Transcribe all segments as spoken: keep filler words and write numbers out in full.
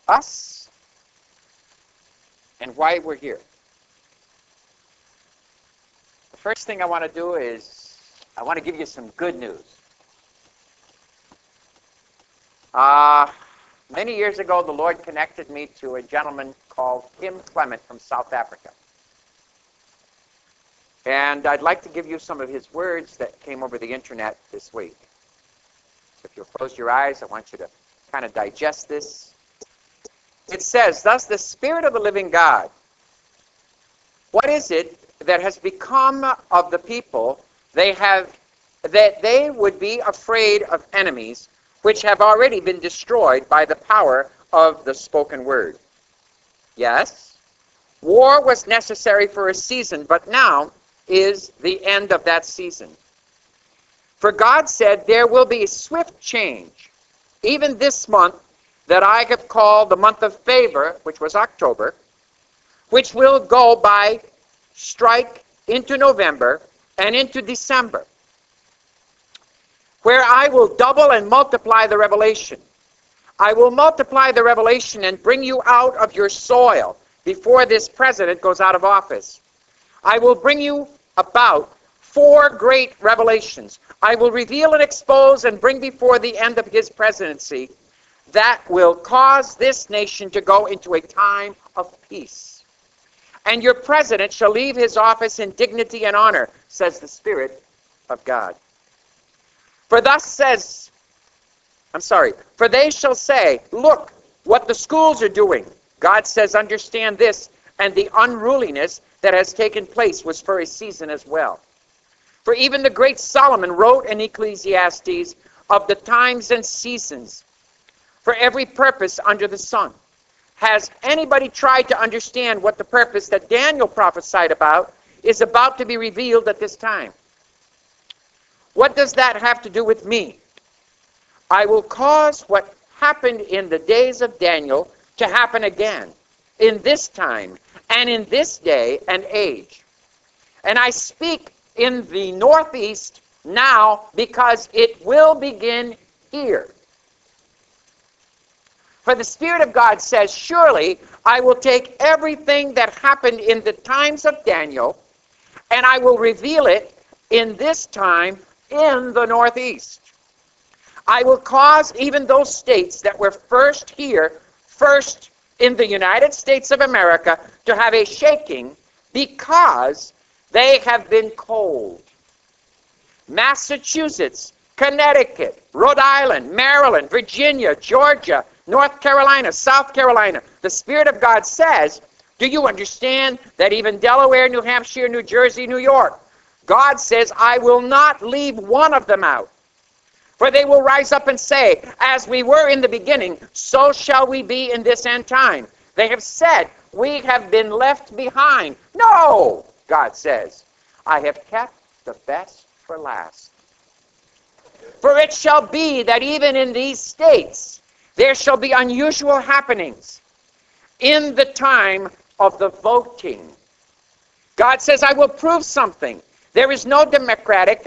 us and why we're here. The first thing I want to do is I want to give you some good news. Uh, many years ago, the Lord connected me to a gentleman called Tim Clement from South Africa. And I'd like to give you some of his words that came over the internet this week. So if you'll close your eyes, I want you to kind of digest this. It says, thus the Spirit of the living God, what is it that has become of the people they have, that they would be afraid of enemies which have already been destroyed by the power of the spoken word? Yes, war was necessary for a season, but now is the end of that season. For God said there will be a swift change, even this month that I have called the month of favor, which was October, which will go by strike into November and into December, where I will double and multiply the revelation. I will multiply the revelation and bring you out of your soil before this president goes out of office. I will bring you about four great revelations. I will reveal and expose and bring before the end of his presidency that will cause this nation to go into a time of peace. And your president shall leave his office in dignity and honor, says the Spirit of God. For thus says, I'm sorry, for they shall say, look what the schools are doing. God says, understand this, and the unruliness that has taken place was for a season as well. For even the great Solomon wrote in Ecclesiastes of the times and seasons for every purpose under the sun. Has anybody tried to understand what the purpose that Daniel prophesied about is about to be revealed at this time? What does that have to do with me? I will cause what happened in the days of Daniel to happen again, in this time, and in this day and age. And I speak in the Northeast now because it will begin here. For the Spirit of God says, surely I will take everything that happened in the times of Daniel, and I will reveal it in this time in the Northeast. I will cause even those states that were first here, first in the United States of America, to have a shaking because they have been cold. Massachusetts, Connecticut, Rhode Island, Maryland, Virginia, Georgia, North Carolina, South Carolina. The Spirit of God says, do you understand that even Delaware, New Hampshire, New Jersey, New York, God says, I will not leave one of them out. For they will rise up and say, as we were in the beginning, so shall we be in this end time. They have said, we have been left behind. No, God says, I have kept the best for last. For it shall be that even in these states, there shall be unusual happenings in the time of the voting. God says, I will prove something. There is no Democratic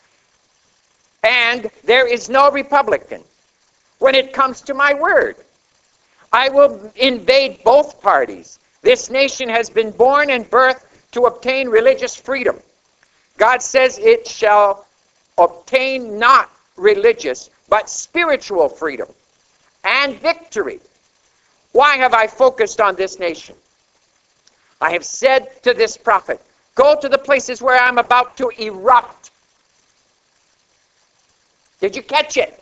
and there is no Republican when it comes to my word. I will invade both parties. This nation has been born and birthed to obtain religious freedom. God says it shall obtain not religious, but spiritual freedom and victory. Why have I focused on this nation? I have said to this prophet, go to the places where I'm about to erupt. Did you catch it?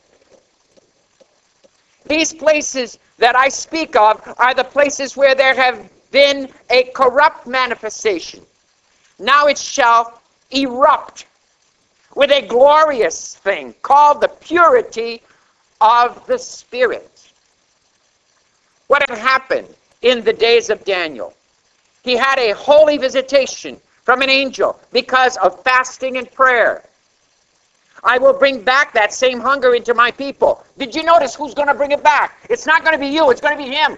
These places that I speak of are the places where there have been a corrupt manifestation. Now it shall erupt with a glorious thing called the purity of the Spirit. What had happened in the days of Daniel? He had a holy visitation from an angel because of fasting and prayer. I will bring back that same hunger into my people. Did you notice who's going to bring it back? It's not going to be you, it's going to be him.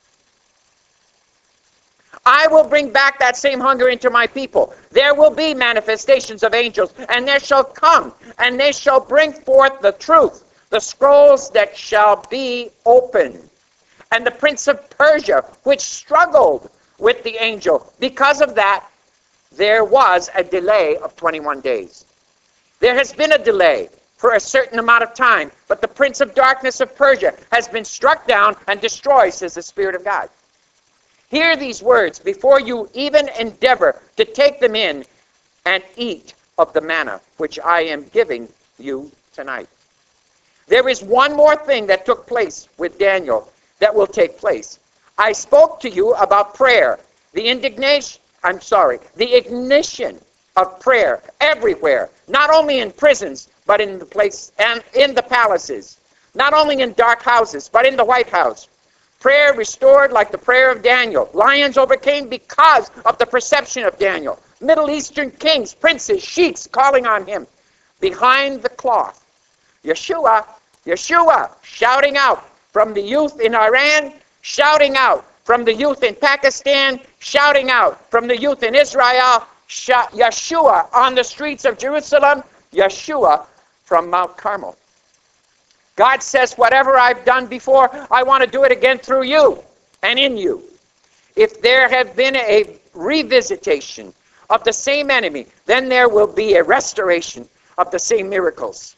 I will bring back that same hunger into my people. There will be manifestations of angels, and there shall come, and they shall bring forth the truth, the scrolls that shall be opened. and the prince of Persia, which struggled with the angel. Because of that, there was a delay of twenty-one days. There has been a delay for a certain amount of time, but the prince of darkness of Persia has been struck down and destroyed, says the Spirit of God. Hear these words before you even endeavor to take them in and eat of the manna which I am giving you tonight. There is one more thing that took place with Daniel that will take place. I spoke to you about prayer, the indignation, I'm sorry, the ignition of prayer everywhere, not only in prisons, but in the place and in the palaces, not only in dark houses, but in the White House. Prayer restored like the prayer of Daniel. Lions overcame because of the perception of Daniel. Middle Eastern kings, princes, sheiks calling on him. Behind the cloth, Yeshua, Yeshua, shouting out from the youth in Iran, shouting out from the youth in Pakistan, shouting out from the youth in Israel, Yeshua on the streets of Jerusalem, Yeshua from Mount Carmel. God says, whatever I've done before, I want to do it again through you and in you. If there have been a revisitation of the same enemy, then there will be a restoration of the same miracles.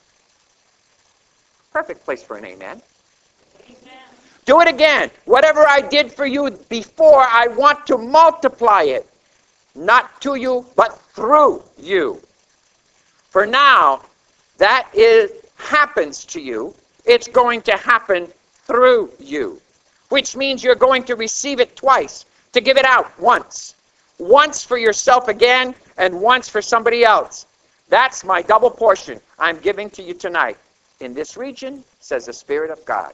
Perfect place for an amen. Amen. Do it again. Whatever I did for you before, I want to multiply it. Not to you, but through you. For now, that is, happens to you. It's going to happen through you, which means you're going to receive it twice, to give it out once. Once for yourself again, and once for somebody else. That's my double portion I'm giving to you tonight. In this region, says the Spirit of God.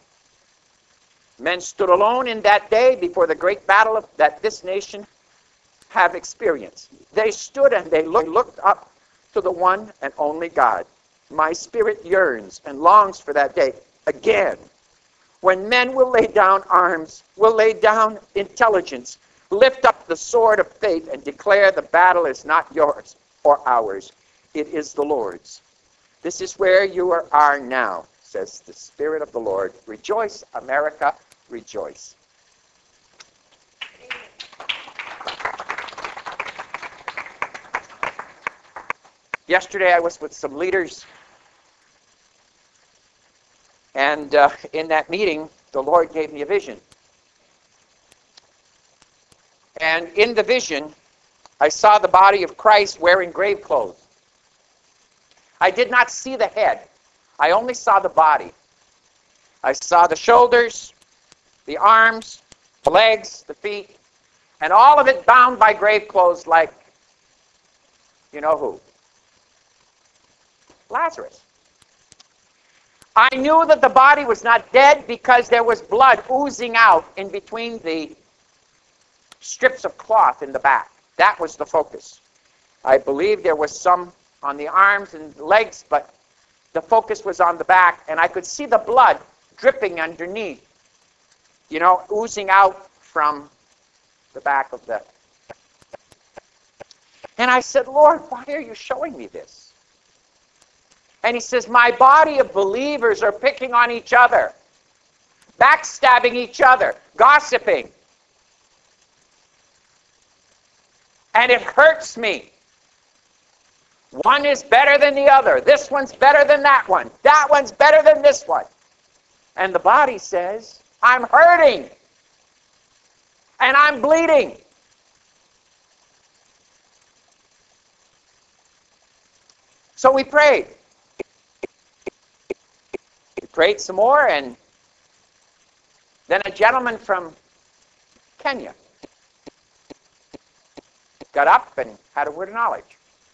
Men stood alone in that day before the great battle of, that this nation have experienced. They stood and they looked, looked up to the one and only God. My spirit yearns and longs for that day again, when men will lay down arms, will lay down intelligence, lift up the sword of faith, and declare the battle is not yours or ours. It is the Lord's. This is where you are, are now, says the Spirit of the Lord. Rejoice, America, rejoice. Yesterday I was with some leaders, and uh, in that meeting, the Lord gave me a vision. And in the vision, I saw the body of Christ wearing grave clothes. I did not see the head. I only saw the body. I saw the shoulders, the arms, the legs, the feet, and all of it bound by grave clothes like, you know who? Lazarus. I knew that the body was not dead because there was blood oozing out in between the strips of cloth in the back. That was the focus. I believe there was some on the arms and legs, but the focus was on the back, and I could see the blood dripping underneath, you know, oozing out from the back of the... And I said, Lord, why are you showing me this? And he says, my body of believers are picking on each other, backstabbing each other, gossiping. And it hurts me. One is better than the other. This one's better than that one. That one's better than this one. And the body says, I'm hurting. And I'm bleeding. So we prayed. We prayed some more, and then a gentleman from Kenya got up and had a word of knowledge.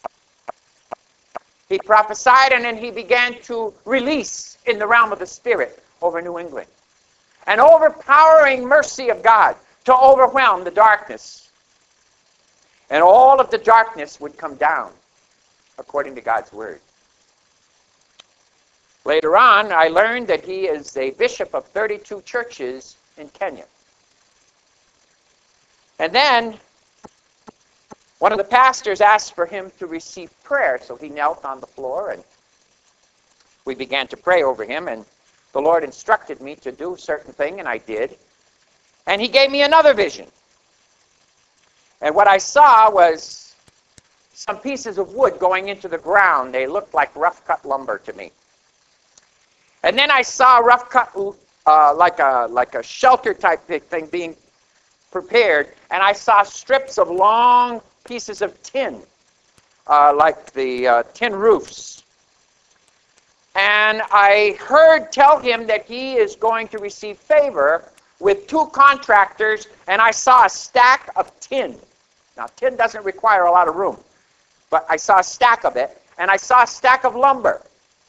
He prophesied, and then he began to release in the realm of the Spirit over New England. An overpowering mercy of God to overwhelm the darkness. And all of the darkness would come down according to God's word. Later on, I learned that he is a bishop of thirty-two churches in Kenya. And then one of the pastors asked for him to receive prayer, so he knelt on the floor, and we began to pray over him, and the Lord instructed me to do a certain thing, and I did. And he gave me another vision. And what I saw was some pieces of wood going into the ground. They looked like rough-cut lumber to me. And then I saw rough-cut, uh, like a like a shelter-type thing being prepared. And I saw strips of long pieces of tin, uh, like the uh, tin roofs. And I heard tell him that he is going to receive favor with two contractors, and I saw a stack of tin. Now, tin doesn't require a lot of room, but I saw a stack of it, and I saw a stack of lumber.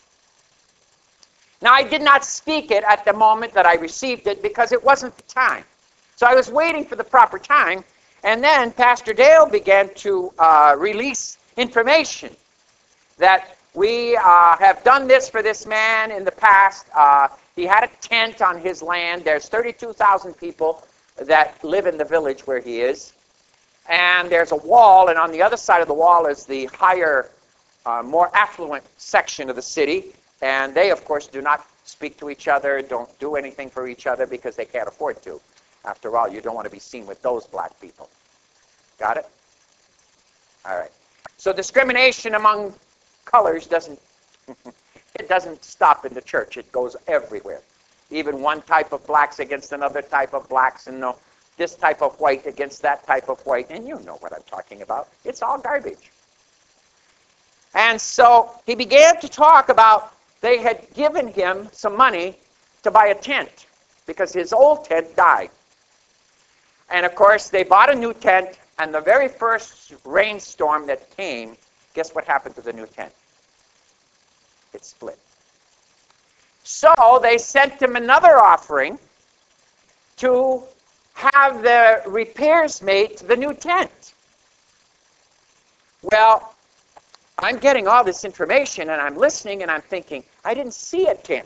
Now, I did not speak it at the moment that I received it because it wasn't the time. So I was waiting for the proper time, and then Pastor Dale began to uh, release information that we uh, have done this for this man in the past. Uh, he had a tent on his land. There's thirty-two thousand people that live in the village where he is. And there's a wall, and on the other side of the wall is the higher, uh, more affluent section of the city. And they, of course, do not speak to each other, don't do anything for each other because they can't afford to. After all, you don't want to be seen with those black people. Got it? All right. So discrimination among colors doesn't, it doesn't stop in the church. It goes everywhere. Even one type of blacks against another type of blacks, and no, this type of white against that type of white, and you know what I'm talking about. It's all garbage. And so he began to talk about they had given him some money to buy a tent because his old tent died. And of course, they bought a new tent, and the very first rainstorm that came, guess what happened to the new tent? It split. So they sent him another offering to have the repairs made to the new tent. Well, I'm getting all this information, and I'm listening, and I'm thinking, I didn't see a tent.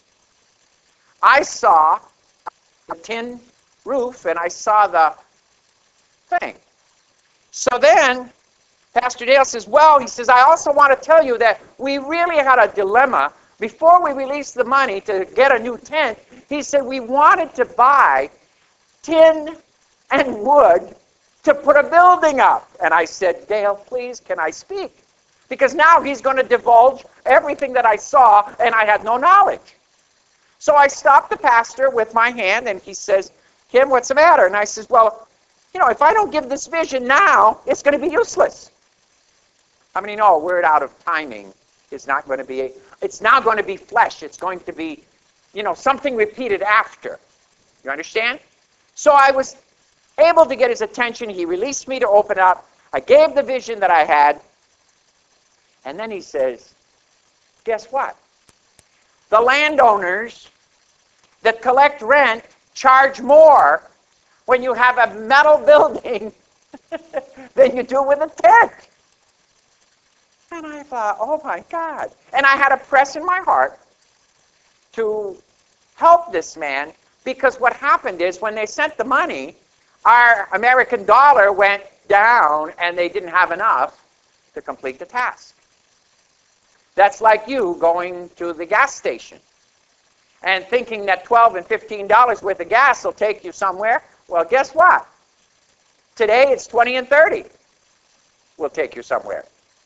I saw a tin roof, and I saw the thing. So then Pastor Dale says, well, he says, I also want to tell you that we really had a dilemma. Before we released the money to get a new tent, he said we wanted to buy tin and wood to put a building up. And I said, Dale, please, can I speak? Because now he's going to divulge everything that I saw, and I had no knowledge. So I stopped the pastor with my hand, and he says, Kim, what's the matter? And I says, well, you know, if I don't give this vision now, it's going to be useless. How many know a word out of timing is not going to be, a, it's now going to be flesh. It's going to be, you know, something repeated after. You understand? So I was able to get his attention. He released me to open up. I gave the vision that I had. And then he says, guess what? The landowners that collect rent charge more when you have a metal building than you do with a tent. And I thought, oh my God. And I had a press in my heart to help this man, because what happened is when they sent the money, our American dollar went down and they didn't have enough to complete the task. That's like you going to the gas station and thinking that twelve and fifteen dollars worth of gas will take you somewhere. Well, guess what? Today it's twenty and thirty will take you somewhere.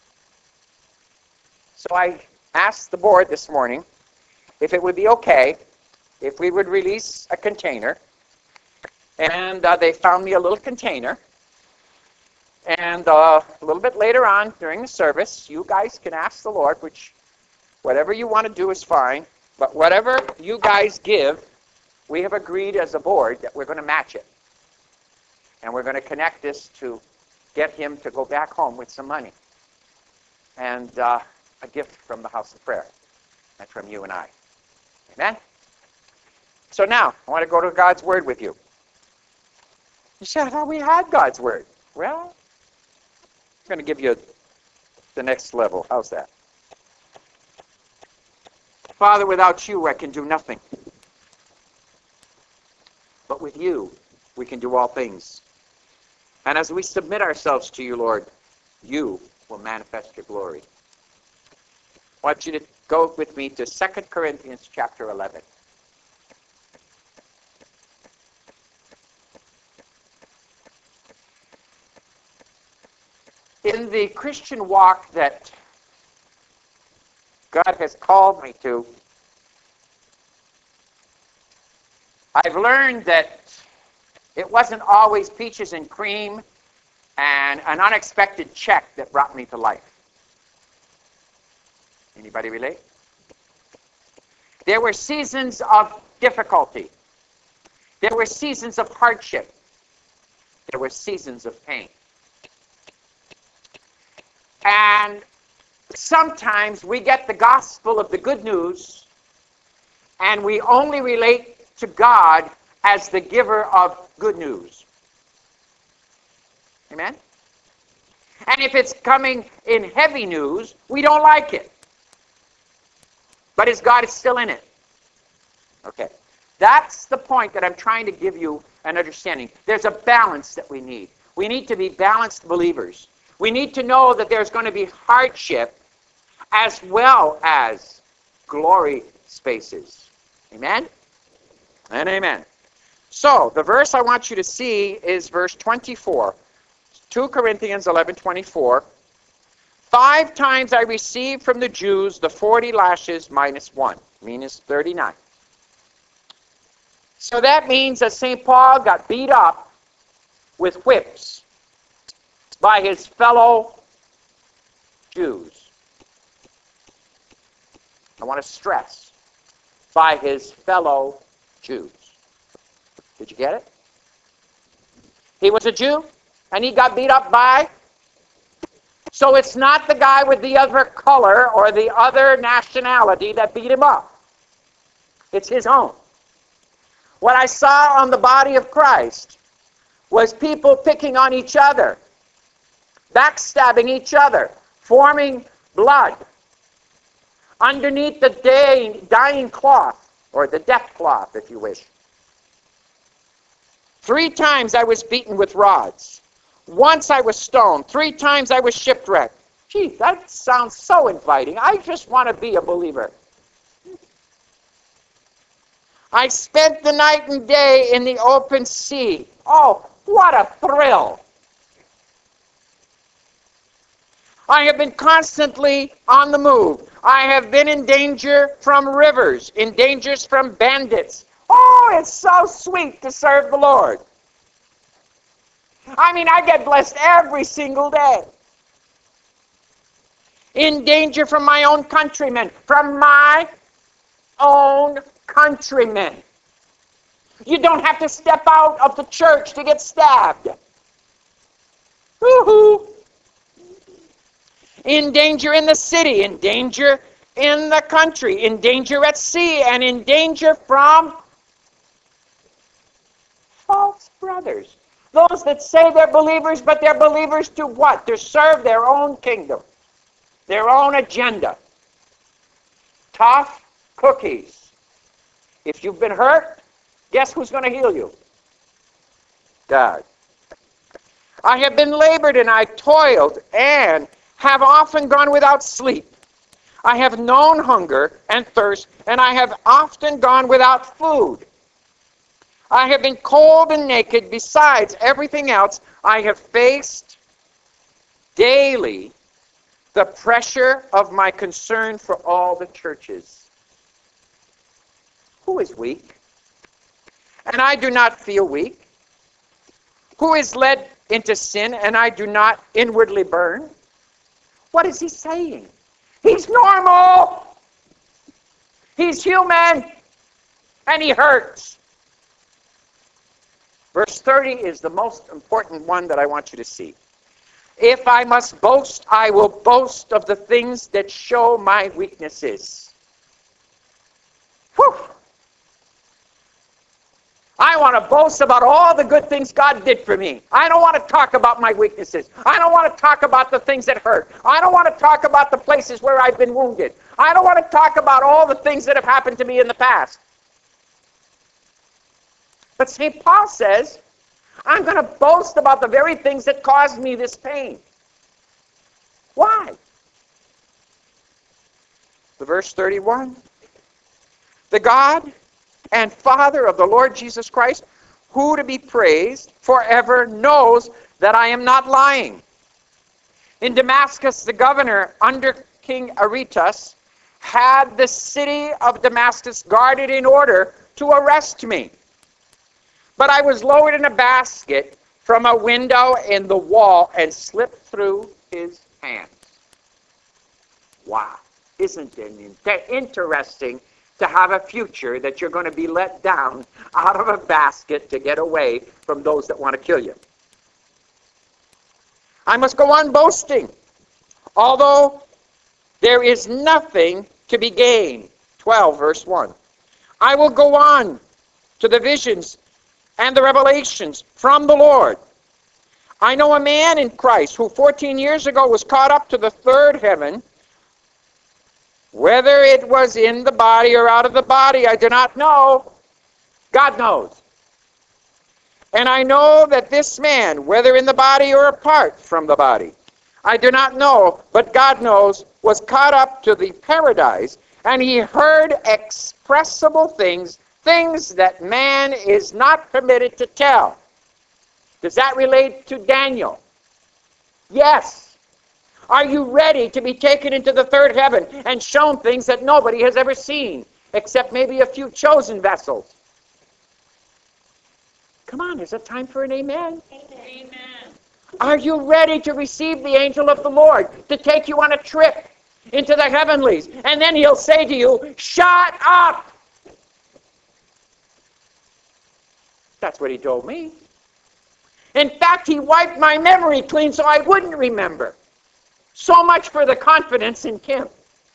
So I asked the board this morning if it would be okay if we would release a container. And uh, they found me a little container. And uh, a little bit later on during the service, you guys can ask the Lord, which whatever you want to do is fine. But whatever you guys give, we have agreed as a board that we're going to match it. And we're going to connect this to get him to go back home with some money. And uh, a gift from the house of prayer. And from you and I. Amen? So now, I want to go to God's Word with you. You said, I thought we had God's Word. Well, I'm going to give you the next level. How's that? Father, without you, I can do nothing. But with you, we can do all things. And as we submit ourselves to you, Lord, you will manifest your glory. I want you to go with me to Second Corinthians chapter eleven. In the Christian walk that God has called me to, I've learned that it wasn't always peaches and cream and an unexpected check that brought me to life. Anybody relate? There were seasons of difficulty. There were seasons of hardship. There were seasons of pain. And sometimes we get the gospel of the good news and we only relate to God as the giver of good news. Amen? And if it's coming in heavy news, we don't like it. But is God still in it? Okay. That's the point that I'm trying to give you an understanding. There's a balance that we need. We need to be balanced believers. We need to know that there's going to be hardship as well as glory spaces. Amen? And amen. So, the verse I want you to see is verse twenty-four. Second Corinthians eleven twenty-four. Five times I received from the Jews the forty lashes minus one, means thirty-nine. So that means that Saint Paul got beat up with whips by his fellow Jews. I want to stress, by his fellow Jews. Did you get it? He was a Jew, and he got beat up by... So it's not the guy with the other color or the other nationality that beat him up. It's his own. What I saw on the body of Christ was people picking on each other, backstabbing each other, forming blood underneath the day, dying cloth, or the death cloth, if you wish. Three times I was beaten with rods. Once I was stoned. Three times I was shipwrecked. Gee, that sounds so inviting. I just want to be a believer. I spent the night and day in the open sea. Oh, what a thrill. I have been constantly on the move. I have been in danger from rivers, in dangers from bandits. Oh, it's so sweet to serve the Lord. I mean, I get blessed every single day. In danger from my own countrymen, from my own countrymen. You don't have to step out of the church to get stabbed. Woo-hoo. In danger in the city, in danger in the country, in danger at sea, and in danger from false brothers. Those that say they're believers, but they're believers to what? To serve their own kingdom, their own agenda. Tough cookies. If you've been hurt, guess who's going to heal you? God. I have been labored and I toiled and have often gone without sleep. I have known hunger and thirst, and I have often gone without food. I have been cold and naked. Besides everything else, I have faced daily the pressure of my concern for all the churches. Who is weak? And I do not feel weak. Who is led into sin, and I do not inwardly burn? What is he saying? He's normal. He's human. And he hurts. Verse thirty is the most important one that I want you to see. If I must boast, I will boast of the things that show my weaknesses. Whew. I want to boast about all the good things God did for me. I don't want to talk about my weaknesses. I don't want to talk about the things that hurt. I don't want to talk about the places where I've been wounded. I don't want to talk about all the things that have happened to me in the past. But Saint Paul says, I'm going to boast about the very things that caused me this pain. Why? The verse thirty-one. The God and Father of the Lord Jesus Christ, who to be praised forever, knows that I am not lying. In Damascus, the governor, under King Aretas, had the city of Damascus guarded in order to arrest me. But I was lowered in a basket from a window in the wall and slipped through his hands. Wow. Isn't it interesting to have a future that you're going to be let down out of a basket to get away from those that want to kill you? I must go on boasting, although there is nothing to be gained. twelve, verse one. I will go on to the visions and the revelations from the Lord. I know a man in Christ who fourteen years ago was caught up to the third heaven. Whether it was in the body or out of the body, I do not know. God knows. And I know that this man, whether in the body or apart from the body, I do not know, but God knows, was caught up to the paradise, and he heard expressible things, things that man is not permitted to tell. Does that relate to Daniel? Yes. Are you ready to be taken into the third heaven and shown things that nobody has ever seen, except maybe a few chosen vessels? Come on, is it time for an amen? Amen. Are you ready to receive the angel of the Lord to take you on a trip into the heavenlies? And then he'll say to you, shut up! That's what he told me. In fact, he wiped my memory clean so I wouldn't remember. So much for the confidence in him.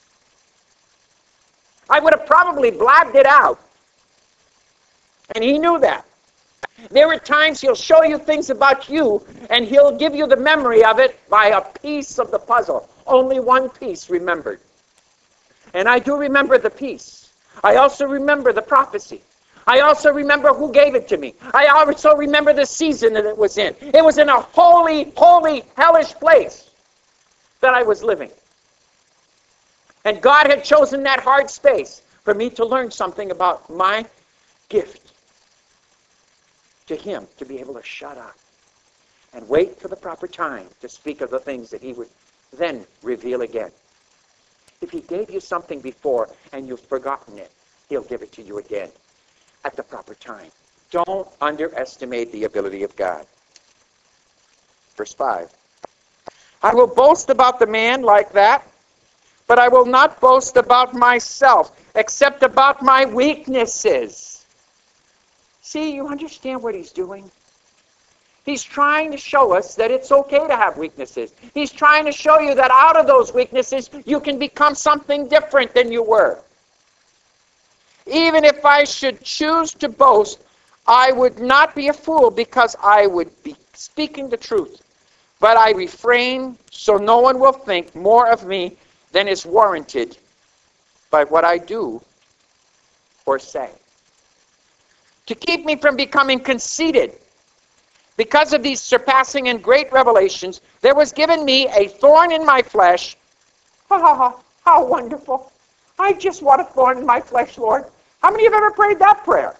I would have probably blabbed it out. And he knew that. There are times he'll show you things about you, and he'll give you the memory of it by a piece of the puzzle. Only one piece remembered. And I do remember the piece. I also remember the prophecy. I also remember who gave it to me. I also remember the season that it was in. It was in a holy, holy, hellish place that I was living. And God had chosen that hard space for me to learn something about my gift to him, to be able to shut up and wait for the proper time to speak of the things that he would then reveal again. If he gave you something before and you've forgotten it, he'll give it to you again at the proper time. Don't underestimate the ability of God. Verse five. I will boast about the man like that, but I will not boast about myself, except about my weaknesses. See, you understand what he's doing? He's trying to show us that it's okay to have weaknesses. He's trying to show you that out of those weaknesses, you can become something different than you were. Even if I should choose to boast, I would not be a fool, because I would be speaking the truth. But I refrain so no one will think more of me than is warranted by what I do or say. To keep me from becoming conceited, because of these surpassing and great revelations, there was given me a thorn in my flesh. Ha ha ha, how wonderful. I just want a thorn in my flesh, Lord. How many have ever prayed that prayer?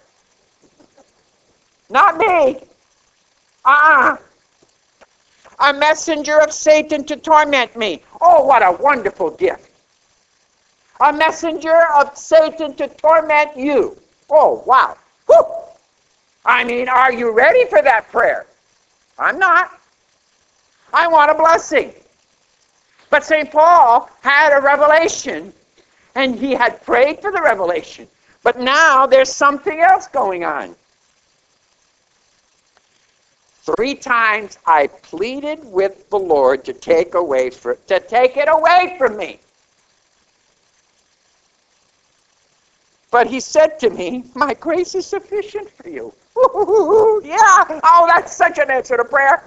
Not me. Uh-uh. A messenger of Satan to torment me. Oh, what a wonderful gift. A messenger of Satan to torment you. Oh, wow. Whew. I mean, are you ready for that prayer? I'm not. I want a blessing. But Saint Paul had a revelation, and he had prayed for the revelation. But now there's something else going on. Three times I pleaded with the Lord to take away for, to take it away from me. But he said to me, my grace is sufficient for you. Ooh, yeah, oh, that's such an answer to prayer.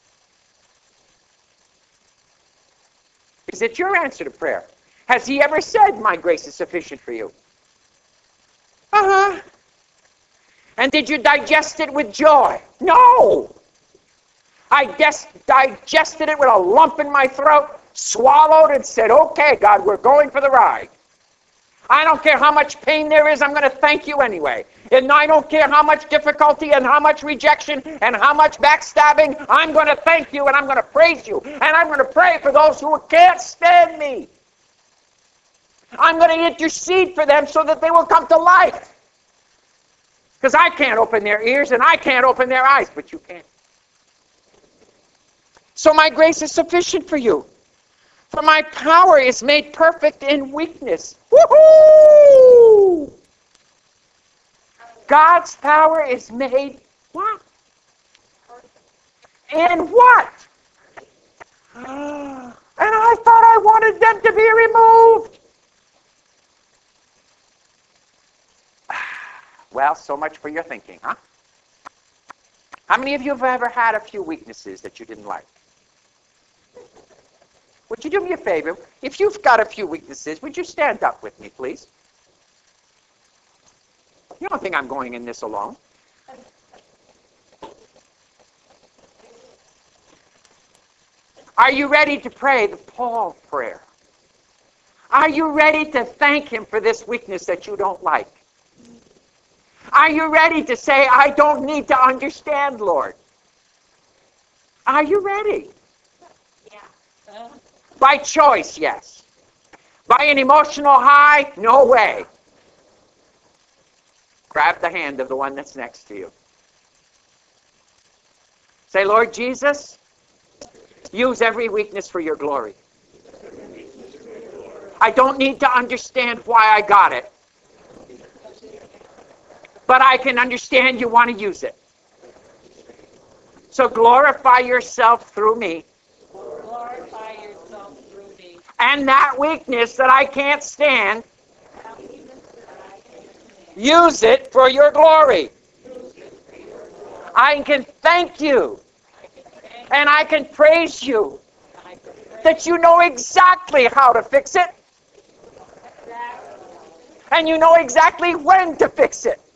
Is it your answer to prayer? Has he ever said, my grace is sufficient for you? Uh-huh. And did you digest it with joy? No. I des- digested it with a lump in my throat, swallowed and said, okay, God, we're going for the ride. I don't care how much pain there is, I'm going to thank you anyway. And I don't care how much difficulty and how much rejection and how much backstabbing, I'm going to thank you and I'm going to praise you. And I'm going to pray for those who can't stand me. I'm going to intercede for them so that they will come to life. Because I can't open their ears and I can't open their eyes, but you can. So my grace is sufficient for you. For my power is made perfect in weakness. Woohoo! God's power is made what? In what? And I thought I wanted them to be removed. Well, so much for your thinking, huh? How many of you have ever had a few weaknesses that you didn't like? Would you do me a favor? If you've got a few weaknesses, would you stand up with me, please? You don't think I'm going in this alone. Are you ready to pray the Paul prayer? Are you ready to thank him for this weakness that you don't like? Are you ready to say, I don't need to understand, Lord? Are you ready? Yeah. By choice, yes. By an emotional high, no way. Grab the hand of the one that's next to you. Say, Lord Jesus, use every weakness for your glory. I don't need to understand why I got it. But I can understand you want to use it. So glorify yourself through me. Glorify yourself through me. And that weakness that I can't stand, use it for your glory. I can thank you. And I can praise you. That you know exactly how to fix it. And you know exactly when to fix it.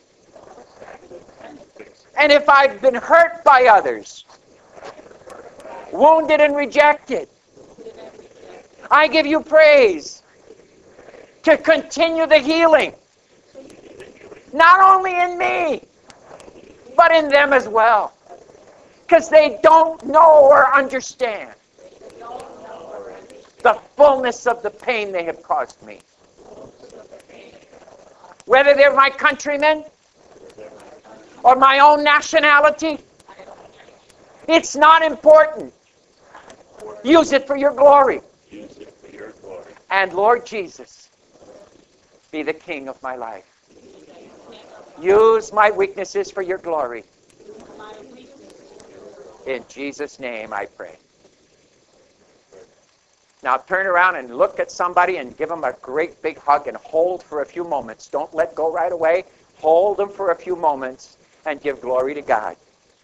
And if I've been hurt by others, wounded and rejected, I give you praise to continue the healing, not only in me, but in them as well, because they don't know or understand the fullness of the pain they have caused me. Whether they're my countrymen, or my own nationality, it's not important. Use it for your glory. Use it for your glory. And Lord Jesus, be the King of my life. Use my weaknesses for your glory. In Jesus' name I pray. Now turn around and look at somebody and give them a great big hug and hold for a few moments. Don't let go right away. Hold them for a few moments and give glory to God.